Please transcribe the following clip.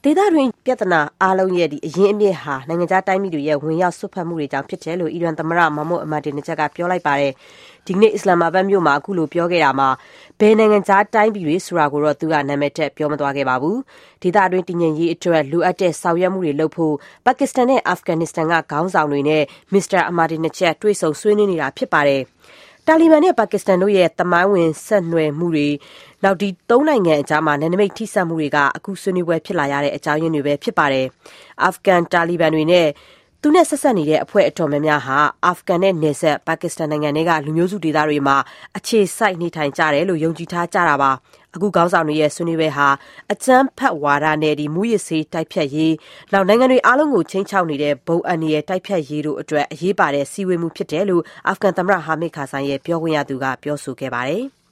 ဒေသတွင်းပြဿနာအားလုံးရဲ့အရင်းအမြစ်ဟာနိုင်ငံခြားတိုင်းပြည်တွေရဲ့ဝင်ရောက်စွက်ဖက်မှုတွေကြောင့်ဖြစ်တယ်လို့အီရန်သမ္မတမာမွတ်အမာဒီနဂျတ်ကပြောလိုက်ပါတယ်။ဒီကနေ့အစ္စလာမ်မာဘတ်မြို့မှာအခုလိုပြောခဲ့တာမှာဘယ်နိုင်ငံခြားတိုင်းပြည်တွေဆိုတာကိုတော့သူကနာမည်ထက်ပြောမသွားခဲ့ပါဘူး။ဒေသတွင်းတည်ငြိမ်ရေးအတွက်လိုအပ်တဲ့ဆောင်ရွက်မှုတွေလုပ်ဖို့ပါကစ္စတန်နဲ့အာဖဂန်နစ္စတန်ကခေါင်းဆောင်တွေနဲ့မစ္စတာအမာဒီနဂျတ်တွေ့ဆုံဆွေးနွေးနေတာဖြစ်ပါတယ်။တာလီဘန်နဲ့ပါကစ္စတန်တို့ရဲ့သမိုင်းဝင်ဆက်နွယ်မှုတွေနောက်ဒီသုံးနိုင်ငံအကြားမှာနယ်နိမိတ်ထိစပ်မှုတွေကအခုဆွေးနွေးပွဲဖြစ်လာရတဲ့အကြောင်းရင်းတွေပဲဖြစ်ပါတယ်။အာဖဂန်တာလီဘန်တွေနဲ့သူနဲ့ဆက်ဆက်နေတဲ့အဖွဲ့အတော်များများဟာအာဖဂန်နဲ့နယ်စပ်ပါကစ္စတန်နိုင်ငံတွေကလူမျိုးစုဒေသတွေမှာအခြေစိုက်နေထိုင်ကြတယ်လို့ယုံကြည်ထားကြတာပါ။အခုခေါင်းဆောင်တွေရဲ့ဆွေးနွေးပွဲဟာအကြမ်းဖက်ဝါဒနဲ့မူရစ်ဆေးတိုက်ဖြတ်ရေးနောက်နိုင်ငံတွေအားလုံးကိုချိန်ချောက်နေတဲ့ဘုံအန္တရာယ်တိုက်ဖြတ်ရေးတို့အတွက်အရေးပါတဲ့စည်းဝေးမှုဖြစ်တယ်လို့အာဖဂန်သမ္မတဟာမစ်ကာဇိုင်ရဲ့ပြောခွင့်ရသူကပြောဆိုခဲ့ပါတယ်။